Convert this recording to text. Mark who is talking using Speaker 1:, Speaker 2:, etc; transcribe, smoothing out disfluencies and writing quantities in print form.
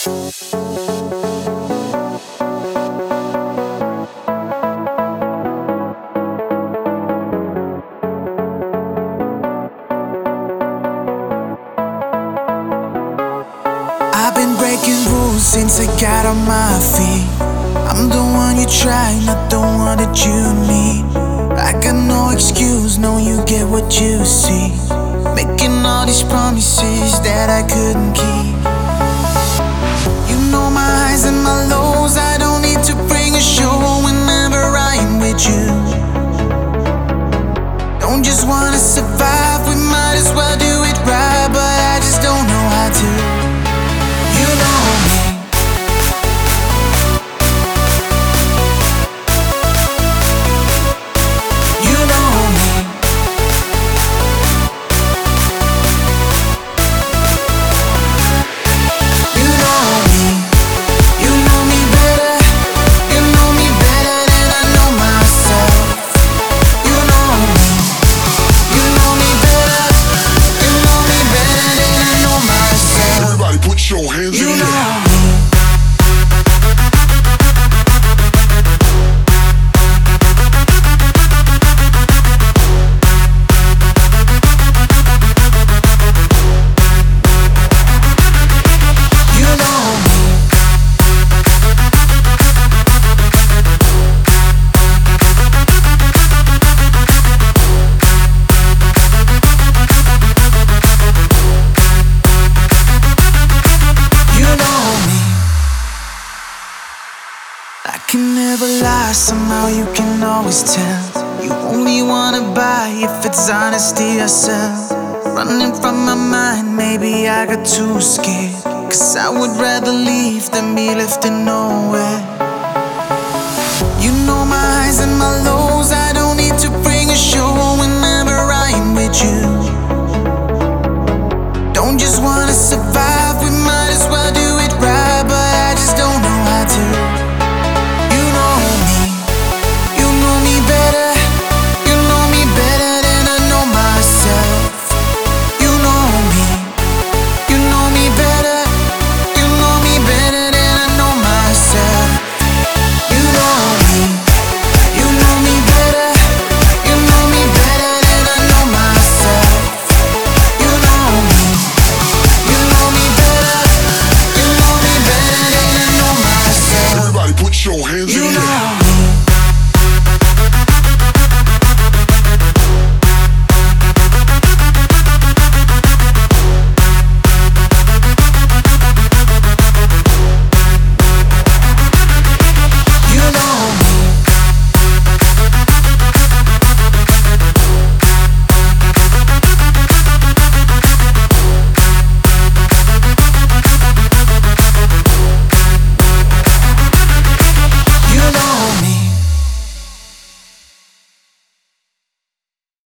Speaker 1: I've been breaking rules since I got on my feet. I'm the one you try, not the one that you need. I got no excuse, no, you get what you see. Making all these promises that I couldn't keep. You know my highs and my lows, I don't need to bring a show whenever I'm with you. Don't just wanna survive, we might as well do it right, but I just don't know how to. You know me. You know me. You know me. You know me better. You know me better than I know myself. You know me. You know me better. You know me better than I know myself.
Speaker 2: Everybody put your hands in the air.
Speaker 1: I can never lie, somehow you can always tell. You only wanna buy if it's honesty or sell. Running from my mind, maybe I got too scared. Cause I would rather leave than be left in nowhere. You know my highs and my lows, I don't need to bring a show whenever I'm with you. Don't just wanna survive,